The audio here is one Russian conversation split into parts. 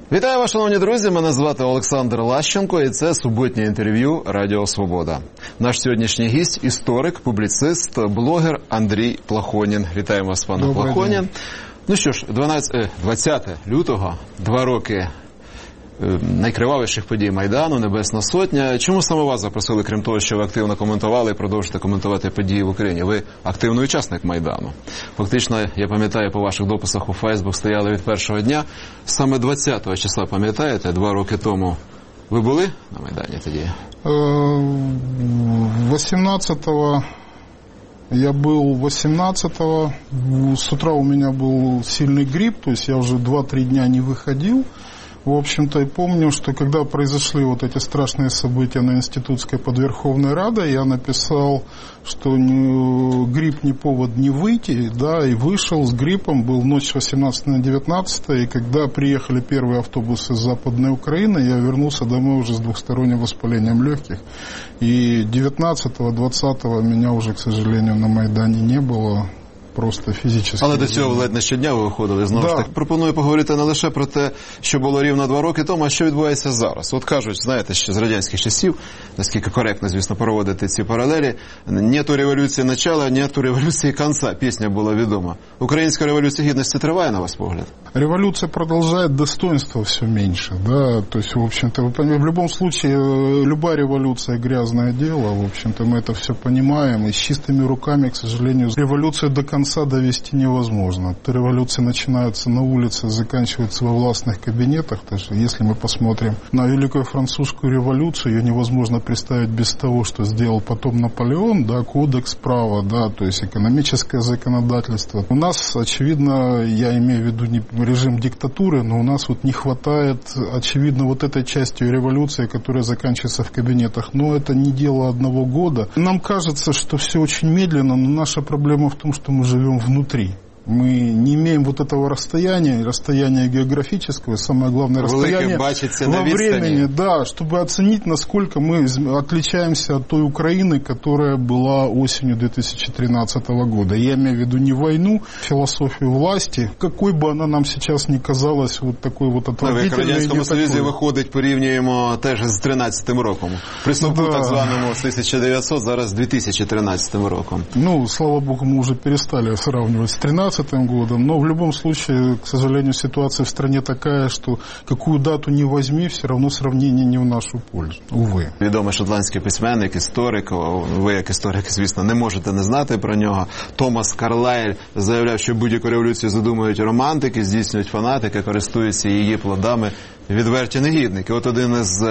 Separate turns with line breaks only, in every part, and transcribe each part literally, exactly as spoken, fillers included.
Вітаю вас, шановні друзі, мене звати Олександр Лащенко і це суботнє інтерв'ю Радіо Свобода. Наш сьогоднішній гість – історик, публіцист, блогер Андрій Плахонін. Вітаємо вас, пане Добрий Плахонін. День. Ну що ж, двадцятого лютого, два роки найкривавіших подій Майдану, Небесна Сотня. Чому саме вас запросили, крім того, що ви активно коментували і продовжуєте коментувати події в Україні? Ви активний учасник Майдану. Фактично, я пам'ятаю, по ваших дописах у Фейсбук стояли від першого дня. Саме двадцятого числа, пам'ятаєте, два роки тому ви були на Майдані тоді?
восемнадцатого я был восемнадцатого. С утра у меня был сильный грипп, то есть я уже два-три дня не выходил. В общем-то, и помню, что когда произошли вот эти страшные события на Институтской под Верховной Радой, я написал, что не, грипп не повод не выйти, да, и вышел с гриппом, был ночь с восемнадцатого на девятнадцатое, и когда приехали первые автобусы из Западной Украины, я вернулся домой уже с двухсторонним воспалением легких, и девятнадцатого-двадцатого меня уже, к сожалению, на Майдане не было. Просто фізично.
Але до цього ледь не щодня ви виходили. Знову ж таки, пропоную поговорити не лише про те, що було рівно два роки тому, а що відбувається зараз. От кажуть, знаєте, що з радянських часів, наскільки коректно, звісно, проводити ці паралелі, «Нету революції начала, нету революції конца», пісня була відома. Українська революція гідності триває, на ваш погляд?
Революция продолжает, достоинства все меньше, да, то есть, в общем-то, в любом случае, любая революция грязное дело, в общем-то, мы это все понимаем, и с чистыми руками, к сожалению, революцию до конца довести невозможно. Революции начинаются на улице, заканчиваются во властных кабинетах, то есть, если мы посмотрим на Великую Французскую революцию, ее невозможно представить без того, что сделал потом Наполеон, да, кодекс права, да, то есть, экономическое законодательство. У нас, очевидно, я имею в виду не режим диктатуры, но у нас вот не хватает, очевидно, вот этой части революции, которая заканчивается в кабинетах. Но это не дело одного года. Нам кажется, что все очень медленно, но наша проблема в том, что мы живем внутри. Мы не имеем вот этого расстояния, расстояния географического, самое главное, расстояние во времени, да, чтобы оценить, насколько мы отличаемся от той Украины, которая была осенью две тысячи тринадцатого года. Я имею в виду не войну, философию власти, какой бы она нам сейчас ни казалась вот такой вот отвратительной.
В Радянському Союзі виходить, порівнюємо теж з тринадцятим роком. Присновку да. Так званому з тисяча дев'ятсот, зараз з дві тисячі тринадцятим роком.
Ну, слава богу, мы уже перестали сравнивать с тринадцатым годом, но в любом случае, к сожалению, ситуация в стране такая, что какую дату не возьми, все равно сравнение не в нашу пользу, увы.
Відомий шотландський письменник, історик, ви як історик, звісно, не можете не знати про нього. Томас Карлайль заявляв, що будь-яку революцію задумують романтики, здійснюють фанатики, користуються її плодами відверті негідники. От один із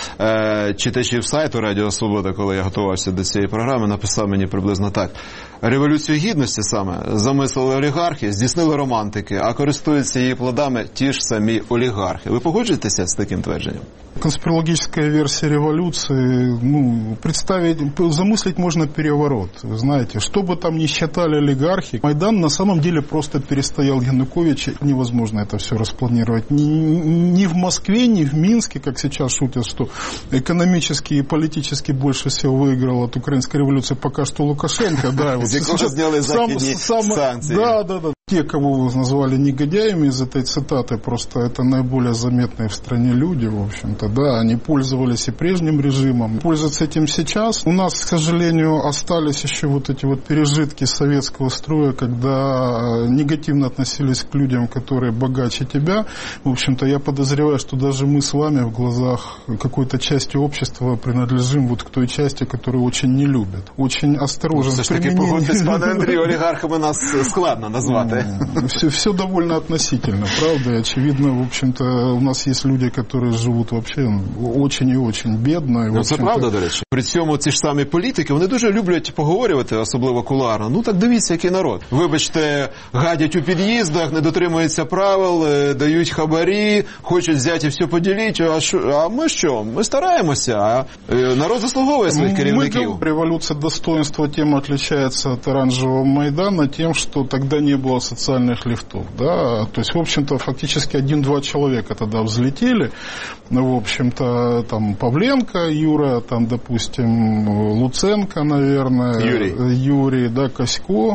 е, читачів сайту Радіо Свобода, коли я готувався до цієї програми, написав мені приблизно так. Революцію гідності саме замислили олігархи, здійснили романтики, а користуються її плодами ті ж самі олігархи. Ви погоджуєтеся з таким твердженням?
Конспирологическая версия революции, ну, представить, замыслить можно переворот. Вы знаете, что бы там ни считали олигархи, Майдан на самом деле просто перестоял Януковича. Невозможно это все распланировать. Ни, ни в Москве, ни в Минске, как сейчас шутят, что экономически и политически больше всего выиграл от украинской революции пока что Лукашенко. Да, вот
сейчас сделали захидные санкции.
Да, да, да. Те, кого вы назвали негодяями из этой цитаты, просто это наиболее заметные в стране люди, в общем-то, да, они пользовались и прежним режимом, пользуются этим сейчас. У нас, к сожалению, остались еще вот эти вот пережитки советского строя, когда негативно относились к людям, которые богаче тебя. В общем-то, я подозреваю, что даже мы с вами в глазах какой-то части общества принадлежим вот к той части, которую очень не любят. Очень осторожен в применении.
Все-таки погодьтесь, пане Андрію, олігархами нас складно назвати.
Все, все довольно относительно, правда, и очевидно, в общем-то, у нас есть люди, которые живут вообще очень и очень бедно. І,
ну, це правда, до речі. При цьому ці ж самі політики, вони дуже люблять поговорювати, особливо кулуарно. Ну так дивіться, який народ. Вибачте, гадять у під'їздах, не дотримуються правил, дають хабарі, хочуть взяти і все поділити. А, що, а ми що? Ми стараємося, а народ заслуговує своїх керівників.
Мы, революция достоинства тем отличается от оранжевого Майдана, тем, что тогда не было социальных лифтов, да, то есть, в общем-то, фактически один-два человека тогда взлетели, в общем-то, там, Павленко, Юра, там, допустим, Луценко, наверное,
Юрий,
Юрий, да, Косько,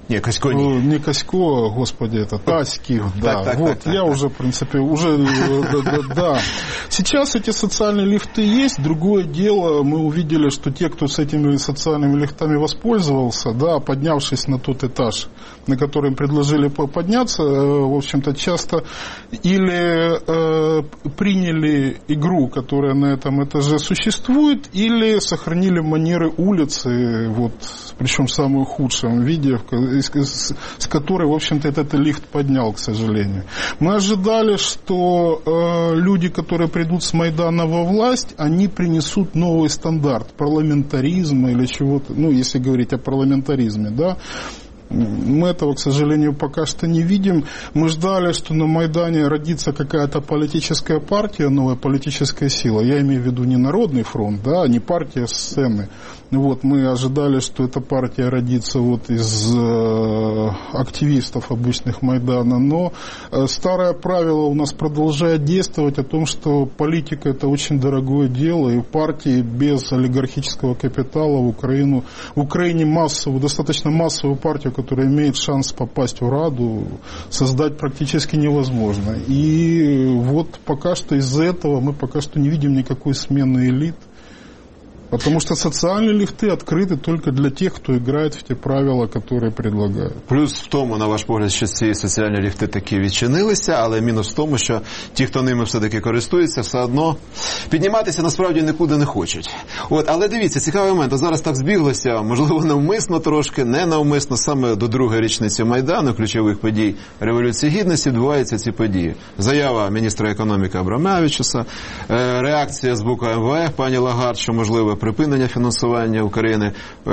Не, Косько не.
Не Косько, господи, это Таськи, да.
Так, так,
вот,
так, так,
я
так.
уже, в принципе, уже, да, да, да. Сейчас эти социальные лифты есть. Другое дело, мы увидели, что те, кто с этими социальными лифтами воспользовался, да, поднявшись на тот этаж, на который им предложили подняться, в общем-то, часто или э, приняли игру, которая на этом этаже существует, или сохранили манеры улицы, вот, причем в самом худшем виде, с, с которой, в общем-то, этот лифт поднял, к сожалению. Мы ожидали, что э, люди, которые придут с Майдана во власть, они принесут новый стандарт парламентаризма или чего-то, ну, если говорить о парламентаризме, да. Мы этого, к сожалению, пока что не видим. Мы ждали, что на Майдане родится какая-то политическая партия, новая политическая сила. Я имею в виду не Народный фронт, да, не партия сцены. Вот, мы ожидали, что эта партия родится вот из э, активистов обычных Майдана. Но э, старое правило у нас продолжает действовать о том, что политика – это очень дорогое дело. И партии без олигархического капитала в Украину, в Украине массовую, достаточно массовую партию, которая имеет шанс попасть в Раду, создать практически невозможно. И вот пока что из-за этого мы пока что не видим никакой смены элит. Потому что социальные лифты открыты только для тех, кто играет в те правила, которые предлагают.
Плюс в тому, на ваш погляд, що ці соціальні ліфти таки відчинилися, але мінус в тому, що ті, хто ними все-таки користуються, все одно підніматися насправді нікуди не хочуть. От, але дивіться, цікавий момент. А зараз так збіглося, можливо, навмисно трошки, не навмисно, саме до другої річниці Майдану, ключових подій Революції Гідності, відбуваються ці події. Заява міністра економіки Абрамавичуса, реакція з боку ем ве еф, пані Лагард, що можливо припинення фінансування України,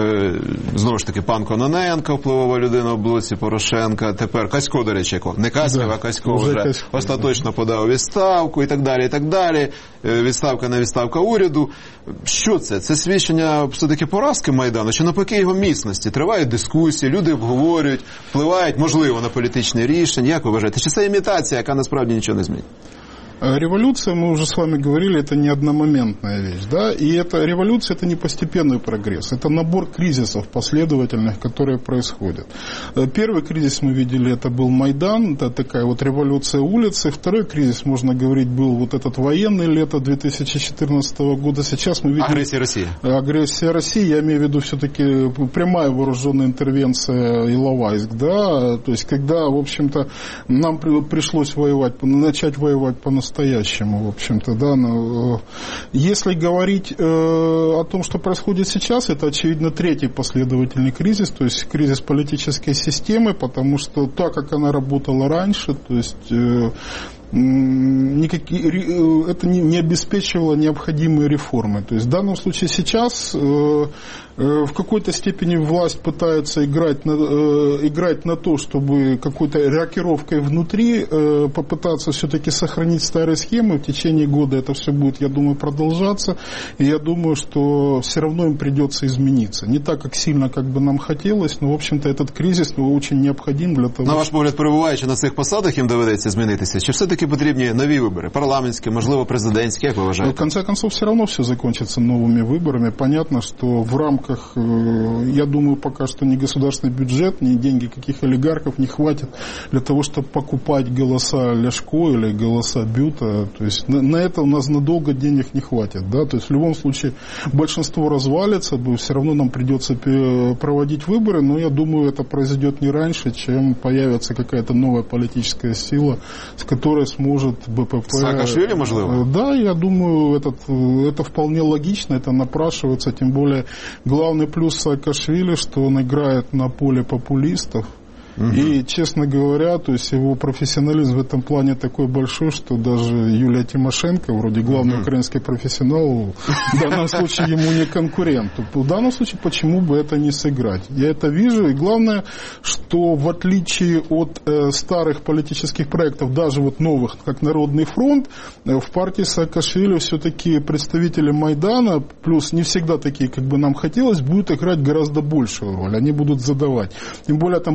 знову ж таки, пан Кононенко, впливова людина в блоці Порошенка, тепер Косько, до речі, не Каськів, а Косько вже, вже Косько, остаточно да. подав відставку і так далі, і так далі. Відставка на відставка уряду. Що це? Це свідчення все-таки поразки Майдану, чи навпаки його міцності? Тривають дискусії, люди обговорюють, впливають, можливо, на політичне рішення. Як ви вважаєте? Чи це імітація, яка насправді нічого не змінить?
Революция, мы уже с вами говорили, это не одномоментная вещь, да, и эта революция, это не постепенный прогресс, это набор кризисов последовательных, которые происходят. Первый кризис мы видели, это был Майдан, это такая вот революция улицы. Второй кризис, можно говорить, был вот этот военный лето две тысячи четырнадцатого года. Сейчас мы видим...
Агрессия России.
Агрессия России, я имею в виду все-таки прямая вооруженная интервенция Иловайск, да, то есть когда, в общем-то, нам пришлось воевать, начать воевать по-настоящему, настоящему, в общем-то, да, но если говорить э, о том, что происходит сейчас, это, очевидно, третий последовательный кризис, то есть кризис политической системы, потому что так, как она работала раньше, то есть э, никакие, это не, не обеспечивало необходимые реформы. То есть в данном случае сейчас э, э, в какой-то степени власть пытается играть на, э, играть на то, чтобы какой-то рокировкой внутри э, попытаться все-таки сохранить старые схемы. В течение года это все будет, я думаю, продолжаться. И я думаю, что все равно им придется измениться. Не так, как сильно, как бы нам хотелось, но, в общем-то, этот кризис ну, очень необходим для того...
На ваш погляд, перебуваючи на цих посадах, їм доведеться змінитися? Чи все-таки потрібні нові вибори? Парламентські, можливо, президентські, як ви вважаєте?
В конце концов, все равно все закончится новыми выборами. Понятно, что в рамках, я думаю, пока что ни государственный бюджет, ни деньги каких олигархов не хватит для того, чтобы покупать голоса Ляшко или голоса Бюта. То есть на, на это у нас надолго денег не хватит. Да? То есть в любом случае большинство развалится, все равно нам придется проводить выборы, но я думаю, это произойдет не раньше, чем появится какая-то новая политическая сила, с которой сможет БПП...
Саакашвили, можливо?
Да, я думаю, этот, это вполне логично, это напрашивается, тем более главный плюс Саакашвили, что он играет на поле популистов. Угу. И, честно говоря, то есть его профессионализм в этом плане такой большой, что даже Юлия Тимошенко, вроде главный угу. украинский профессионал, в данном случае ему не конкурент. В данном случае почему бы это не сыграть? Я это вижу, и главное, что в отличие от э, старых политических проектов, даже вот новых, как Народный фронт, э, в партии Саакашвили все-таки представители Майдана, плюс не всегда такие, как бы нам хотелось, будут играть гораздо большую роль. Они будут задавать. Тем более там будет представитель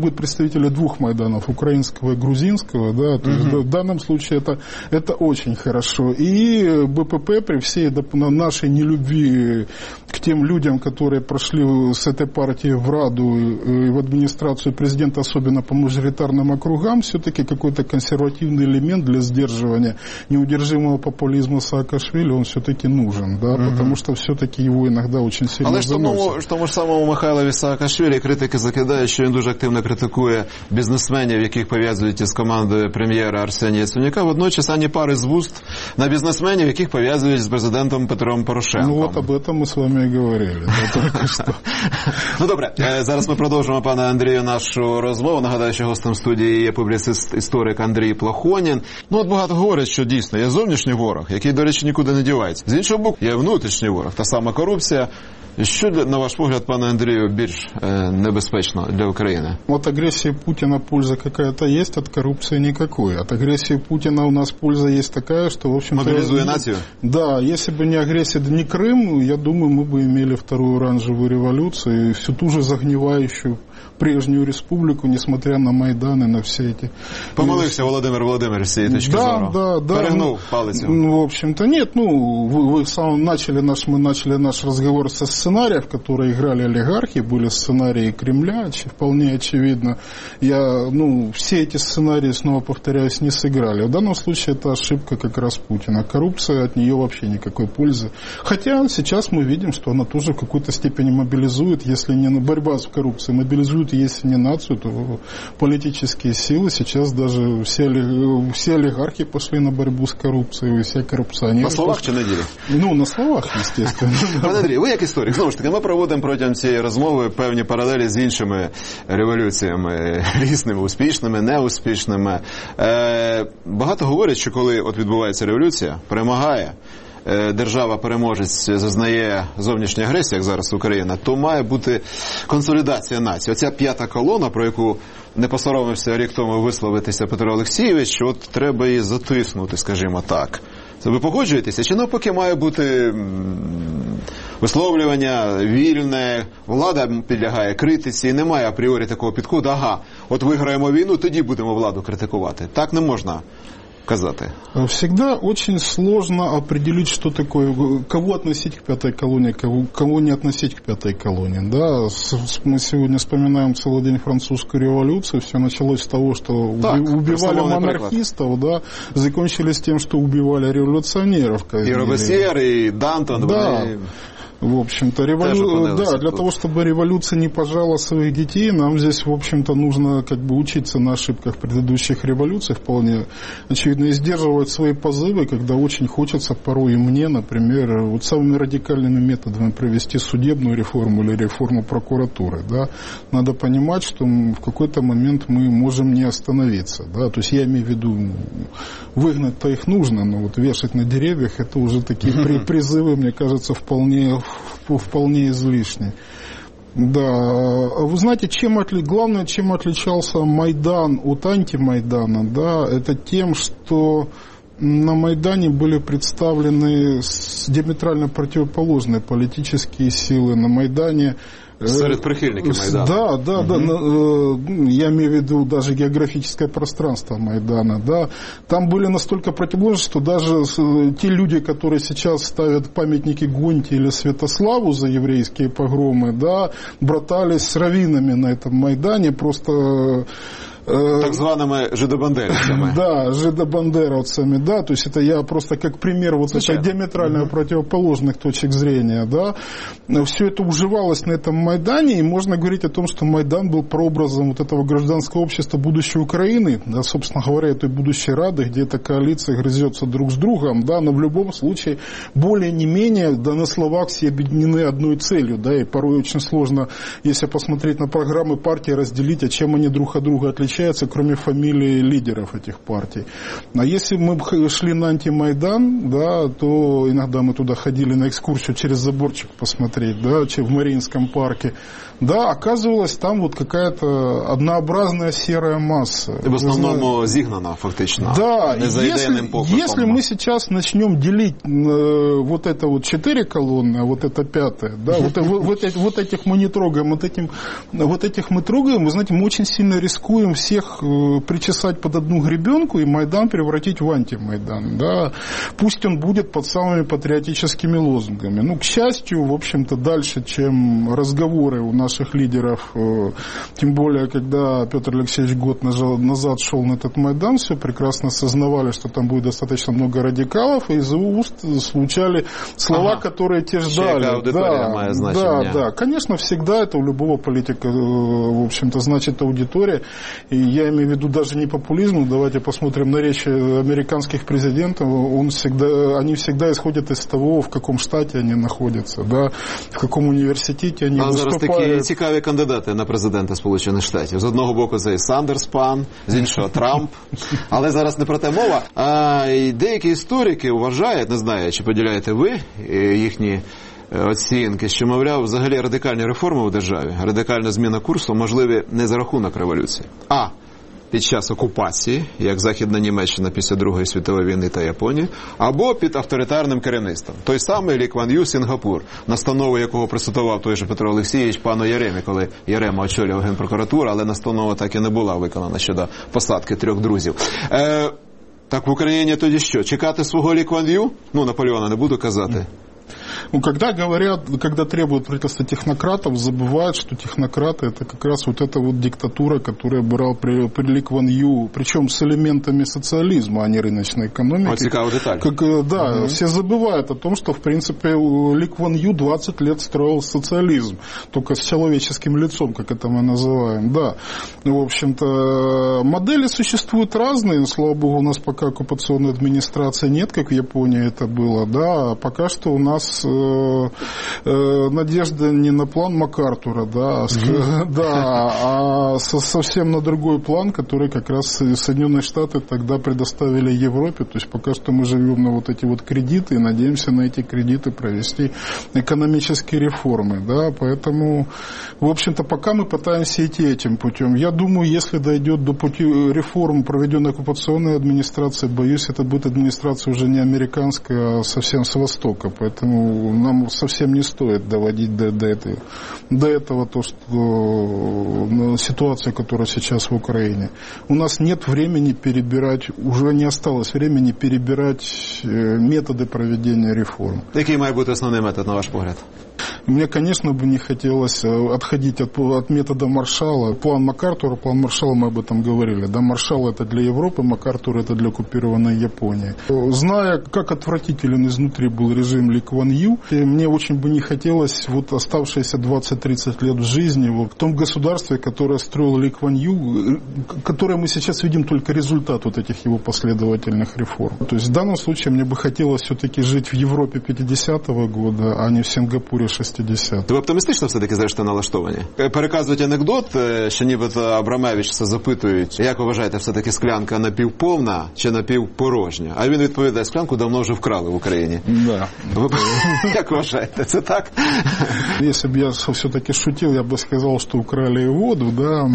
представители двух Майданов, украинского и грузинского, да, то есть uh-huh. в данном случае это, это очень хорошо. И БПП при всей нашей нелюбви к тем людям, которые прошли с этой партии в Раду и в администрацию президента, особенно по мажоритарным округам, все-таки какой-то консервативный элемент для сдерживания неудержимого популизма Саакашвили, он все-таки нужен, да, uh-huh. потому что все-таки его иногда очень сильно
Але ж тому, тому ж самому Михайлові Саакашвілі критики закидають, що він дуже активно критикує бізнесменів, яких пов'язують із командою прем'єра Арсенія Яценюка, водночас ані пари з вуст на бізнесменів, яких пов'язують з президентом Петром Порошенком.
Ну, от об этом ми з вами і говорили, да, тільки що.
Ну, добре, зараз ми продовжимо, пане Андрію, нашу розмову. Нагадаю, що гостем студії є публіцист-історик Андрій Плахонін. Ну, от багато говорять, що дійсно є зовнішній ворог, який, до речі, нікуди не дівається. З іншого боку, є внутрішній ворог, та сама корупція. Що, на ваш погляд, пане Андрію, більш э, небезпечно для України?
От агрессии Путина польза какая-то есть, от коррупции никакой. От агрессии Путина у нас польза есть такая, что, в общем-то...
Мобилизуя нацию?
Да, если бы не агрессия, да не Крым, я думаю, мы бы имели вторую оранжевую революцию и всю ту же загнивающую прежнюю республику, несмотря на Майдан и на все эти...
Помолився Володимир Володимирович с этой точки
да,
зору?
Да, да.
Перегнул палицу?
Ну, в общем-то, нет. Ну, вы, вы сам начали наш, мы начали наш разговор со сценариев, которые играли олигархи, были сценарии Кремля, вполне очевидно. Я, ну, все эти сценарии, снова повторяюсь, не сыграли. В данном случае это ошибка как раз Путина. Коррупция, от нее вообще никакой пользы. Хотя сейчас мы видим, что она тоже в какой-то степени мобилизует, если не на борьба с коррупцией, мобилизует, если не нацию, то политические силы. Сейчас даже все, все олигархи пошли на борьбу с коррупцией, все коррупционеры.
На словах чи на ділі?
Ну, на словах, естественно.
Пане Андрій, ви як історик, знову ж таки, ми проводимо протягом цієї розмови певні паралелі з іншими революціями, різними, успішними, неуспішними. Е, багато говорять, що коли от відбувається революція, перемагає, держава-переможець зазнає зовнішньої агресії, як зараз Україна, то має бути консолідація нації. Оця п'ята колона, про яку не посоромився рік тому висловитися Петро Олексійович, що от треба її затиснути, скажімо так. Це ви погоджуєтеся? Чи навпаки має бути висловлювання вільне, влада підлягає критиці, немає апріорі такого підходу, ага, от виграємо війну, тоді будемо владу критикувати. Так не можна казати.
Всегда очень сложно определить, что такое, кого относить к пятой колонии, кого, кого не относить к пятой колонии. Да? Мы сегодня вспоминаем целый день французскую революцию, все началось с того, что так, убивали монархистов, да, закончились тем, что убивали революционеров.
И Робеспьер, и Дантон.
Да. И... В общем-то, револю... да, для того, чтобы революция не пожала своих детей, нам здесь, в общем-то, нужно как бы учиться на ошибках предыдущих революций, вполне очевидно, и сдерживать свои позывы, когда очень хочется порой и мне, например, вот самыми радикальными методами провести судебную реформу или реформу прокуратуры, да. Надо понимать, что в какой-то момент мы можем не остановиться, да, то есть я имею в виду, выгнать-то их нужно, но вот вешать на деревьях, это уже такие призывы, мне кажется, вполне вполне излишне. Да, вы знаете, чем отли... главное, чем отличался Майдан от антимайдана, да, это тем, что на Майдане были представлены диаметрально противоположные политические силы. На Майдане
среди прихильников Майдана.
Да, да, угу. да. Я имею в виду даже географическое пространство Майдана. Да. Там были настолько противоположны, что даже те люди, которые сейчас ставят памятники Гонте или Святославу за еврейские погромы, да, братались с раввинами на этом Майдане, просто...
Так зваными жидобандеровцами.
Да, жидобандеровцами, да, то есть это я просто как пример вот этой диаметрально mm-hmm. противоположных точек зрения, да. Все это уживалось на этом Майдане, и можно говорить о том, что Майдан был прообразом вот этого гражданского общества будущей Украины, да, собственно говоря, этой будущей Рады, где эта коалиция грызется друг с другом, да, но в любом случае более не менее, да, на словах все объединены одной целью, да, и порой очень сложно, если посмотреть на программы партии, разделить, а чем они друг от друга отличаются. встречается, кроме фамилий лидеров этих партий. А если мы шли на антимайдан, да, то иногда мы туда ходили на экскурсию через заборчик посмотреть, да, в Мариинском парке. Да, оказывалось, там вот какая-то однообразная серая масса.
В основном зигнана, фактично.
Да, если, если мы сейчас начнем делить э, вот это вот четыре колонны, а вот это пятая, да, вот, вот, вот, вот этих мы не трогаем, вот, этим, вот этих мы трогаем, вы знаете, мы очень сильно рискуем всех э, причесать под одну гребенку и Майдан превратить в антимайдан, да. Пусть он будет под самыми патриотическими лозунгами. Ну, к счастью, в общем-то, дальше, чем разговоры у нас наших лидеров, тем более, когда Петр Алексеевич год назад шел на этот Майдан, все прекрасно осознавали, что там будет достаточно много радикалов, и из его уст звучали слова, ага. которые те ждали. Да, да, да. Конечно, всегда это у любого политика, в общем-то, значит аудитория. И я имею в виду даже не популизм. Давайте посмотрим на речи американских президентов. Он всегда, они всегда исходят из того, в каком штате они находятся, да, в каком университете они
а
выступают.
Цікаві кандидати на президента Сполучених Штатів. З одного боку це і Сандерс пан, з іншого Трамп. Але зараз не про те мова. А деякі історики вважають, не знаю, чи поділяєте ви їхні оцінки, що, мовляв, взагалі радикальні реформи у державі, радикальна зміна курсу можливі не за рахунок революції, а під час окупації, як Західна Німеччина після Другої світової війни та Японії, або під авторитарним керівництвом. Той самий Лі Кван Ю, Сінгапур, настанову якого процитував той же Петро Олексійович пану Яремі, коли Ярема очолював Генпрокуратуру, але настанова так і не була виконана щодо посадки трьох друзів. Е, так в Україні тоді що? Чекати свого Лі Кван Ю? Ну, Наполеона не буду казати.
Ну, когда говорят, когда требуют правительства технократов, забывают, что технократы это как раз вот эта вот диктатура, которая брал при, при Ли Кван Ю, причем с элементами социализма, а не рыночной экономики.
Вот цікава деталь.
Как, да, угу. Все забывают о том, что, в принципе, Ли Кван Ю двадцать лет строил социализм, только с человеческим лицом, как это мы называем, да. В общем-то, модели существуют разные, слава богу, у нас пока оккупационной администрации нет, как в Японии это было, да, пока что у нас э, э, надежда не на план МакАртура, да, mm-hmm. да, а со, совсем на другой план, который как раз Соединенные Штаты тогда предоставили Европе, то есть пока что мы живем на вот эти вот кредиты и надеемся на эти кредиты провести экономические реформы, да, поэтому, в общем-то, пока мы пытаемся идти этим путем. Я думаю, если дойдет до пути реформ, проведенной оккупационной администрацией, боюсь, это будет администрация уже не американская, а совсем с Востока, поэтому нам совсем не стоит доводить до, до, этой, до этого то, что ситуация, которая сейчас в Украине. У нас нет времени перебирать, уже не осталось времени перебирать методы проведения реформ.
Який має бути основний метод, на ваш погляд?
Мне, конечно, бы не хотелось отходить от, от метода Маршалла. План МакАртура, план Маршалла, мы об этом говорили. Да, Маршалл это для Европы, МакАртур это для оккупированной Японии. Зная, как отвратителен изнутри был режим Ли Кван Ю, мне очень бы не хотелось вот оставшиеся двадцать-тридцать лет в жизни вот, в том государстве, которое строил Ли Кван Ю, которое мы сейчас видим только результат вот этих его последовательных реформ. То есть в данном случае мне бы хотелось все-таки жить в Европе п'ятдесятого года, а не в Сингапуре шестидесятого.
Ви оптимістично все-таки, зрештою, налаштовані? Переказують анекдот, що нібито Абрамевича запитують, як ви вважаєте, все-таки склянка напівповна чи напівпорожня? А він відповідає, склянку давно вже вкрали в Україні.
Да.
Ви як вважаєте, це так?
Если бы я все-таки шутил, я бы сказал, что украли и воду, да.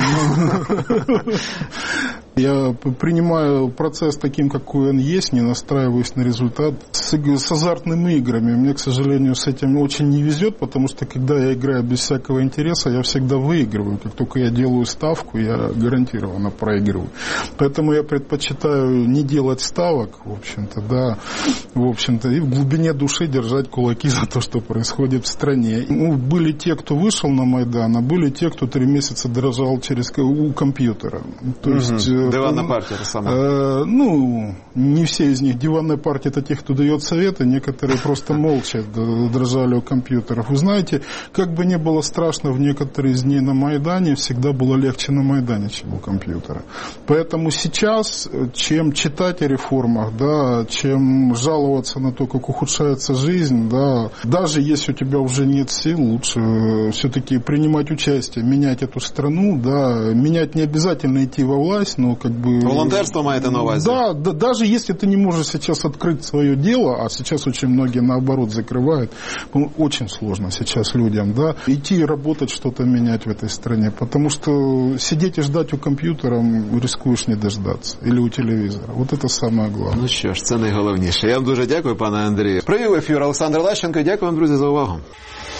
Я принимаю процесс таким, какой он есть, не настраиваюсь на результат. С, с азартными играми мне, к сожалению, с этим очень не везет, потому что, когда я играю без всякого интереса, я всегда выигрываю. Как только я делаю ставку, я гарантированно проигрываю. Поэтому я предпочитаю не делать ставок, в общем-то, да, в общем-то, и в глубине души держать кулаки за то, что происходит в стране. Ну, были те, кто вышел на Майдан, а были те, кто три месяца дрожал через, у компьютера. То есть
Диванная партия, это самое.
Э, ну, не все из них. Диванная партия — это те, кто дает советы, некоторые просто молча дрожали у компьютеров. Вы знаете, как бы ни было страшно в некоторые дни на Майдане, всегда было легче на Майдане, чем у компьютера. Поэтому сейчас, чем читать о реформах, да, чем жаловаться на то, как ухудшается жизнь, да, даже если у тебя уже нет сил, лучше все-таки принимать участие, менять эту страну, да, менять не обязательно идти во власть, но как бы...
Волонтерство маете на увазі?
Да, да, даже если ты не можешь сейчас открыть свое дело, а сейчас очень многие наоборот закрывают, ну, очень сложно сейчас людям, да, идти и работать, что-то менять в этой стране, потому что сидеть и ждать у компьютера рискуешь не дождаться, или у телевизора. Вот это самое главное.
Ну що ж, це найголовніше. Я вам дуже дякую, пане Андрію. Привів ефір Олександр Лащенко. Дякую вам, друзі, за увагу.